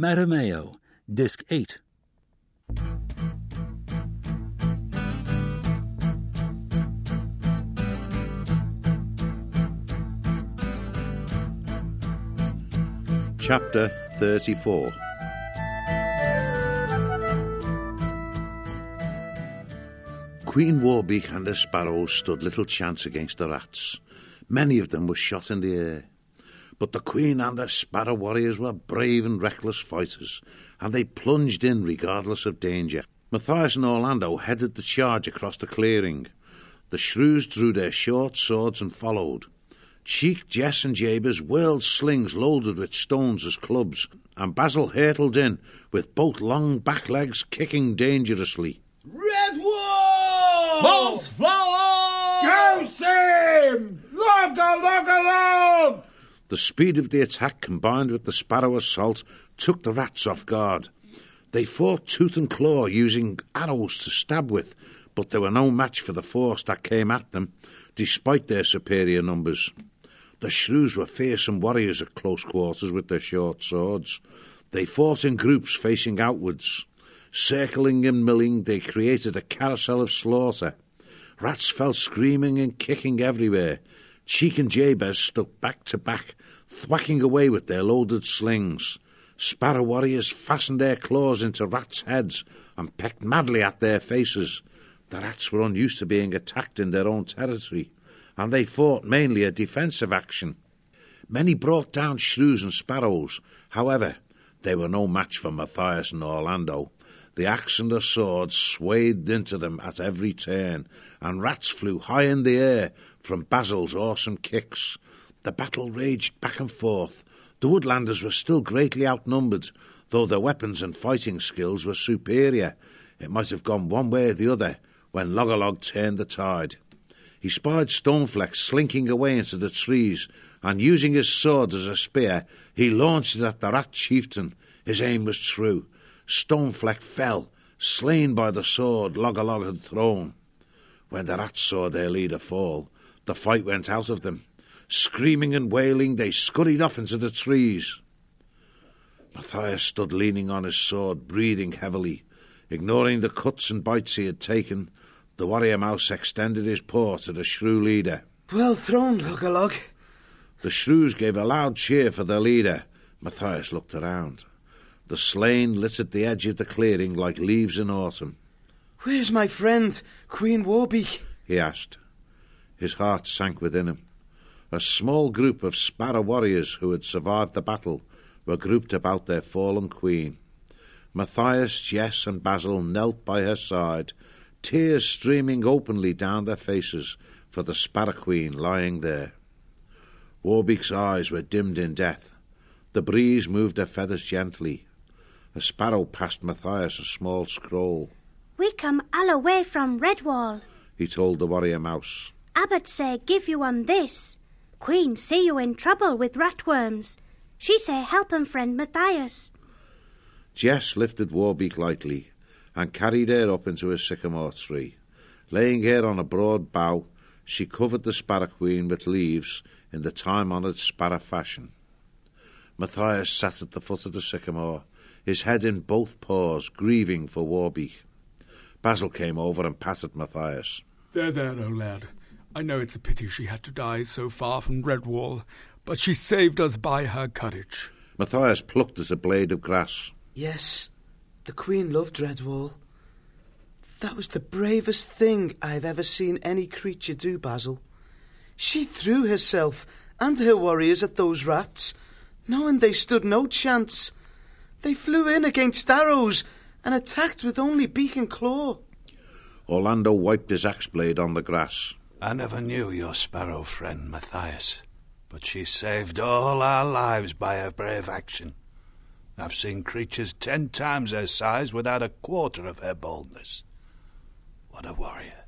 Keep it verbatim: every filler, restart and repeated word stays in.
Matameo, Disc eight. Chapter thirty-four. Queen Warbeak and her sparrows stood little chance against the rats. Many of them were shot in the air. But the Queen and her sparrow warriors were brave and reckless fighters, and they plunged in regardless of danger. Matthias and Orlando headed the charge across the clearing. The shrews drew their short swords and followed. Cheek, Jess and Jabez whirled slings loaded with stones as clubs, and Basil hurtled in with both long back legs kicking dangerously. Redwall! False flower! Go Sim! Log a log a log! The speed of the attack combined with the sparrow assault took the rats off guard. They fought tooth and claw using arrows to stab with, but they were no match for the force that came at them, despite their superior numbers. The shrews were fearsome warriors at close quarters with their short swords. They fought in groups facing outwards. Circling and milling, they created a carousel of slaughter. Rats fell screaming and kicking everywhere. Cheek and Jabez stuck back to back, thwacking away with their loaded slings. Sparrow warriors fastened their claws into rats' heads and pecked madly at their faces. The rats were unused to being attacked in their own territory, and they fought mainly a defensive action. Many brought down shrews and sparrows. However, they were no match for Matthias and Orlando. The axe and the sword swayed into them at every turn, and rats flew high in the air from Basil's awesome kicks. The battle raged back and forth. The Woodlanders were still greatly outnumbered, though their weapons and fighting skills were superior. It might have gone one way or the other when Loggerlog turned the tide. He spied Stonefleck slinking away into the trees, and using his sword as a spear, he launched it at the rat chieftain. His aim was true. Stonefleck fell, slain by the sword Loggerlog had thrown. When the rats saw their leader fall, the fight went out of them. Screaming and wailing, they scurried off into the trees. Matthias stood leaning on his sword, breathing heavily. Ignoring the cuts and bites he had taken, the warrior mouse extended his paw to the shrew leader. Well thrown, Loggerlog. The shrews gave a loud cheer for their leader. Matthias looked around. The slain littered the edge of the clearing like leaves in autumn. Where's my friend, Queen Warbeak? He asked. His heart sank within him. A small group of sparrow warriors who had survived the battle were grouped about their fallen queen. Matthias, Jess and Basil knelt by her side, tears streaming openly down their faces for the sparrow queen lying there. Warbeak's eyes were dimmed in death. The breeze moved her feathers gently. A sparrow passed Matthias a small scroll. We come all the way from Redwall, he told the warrior mouse. Abbot say give you um this. Queen see you in trouble with ratworms. She say help him friend Matthias. Jess lifted Warbeak lightly and carried her up into a sycamore tree. Laying her on a broad bough, she covered the sparrow queen with leaves in the time-honoured sparrow fashion. Matthias sat at the foot of the sycamore, his head in both paws, grieving for Warbeak. Basil came over and patted Matthias. There, there, oh lad. I know it's a pity she had to die so far from Redwall, but she saved us by her courage. Matthias plucked at a blade of grass. Yes, the Queen loved Redwall. That was the bravest thing I've ever seen any creature do, Basil. She threw herself and her warriors at those rats, knowing they stood no chance. They flew in against arrows and attacked with only beak and claw. Orlando wiped his axe blade on the grass. I never knew your sparrow friend, Matthias, but she saved all our lives by her brave action. I've seen creatures ten times her size without a quarter of her boldness. What a warrior.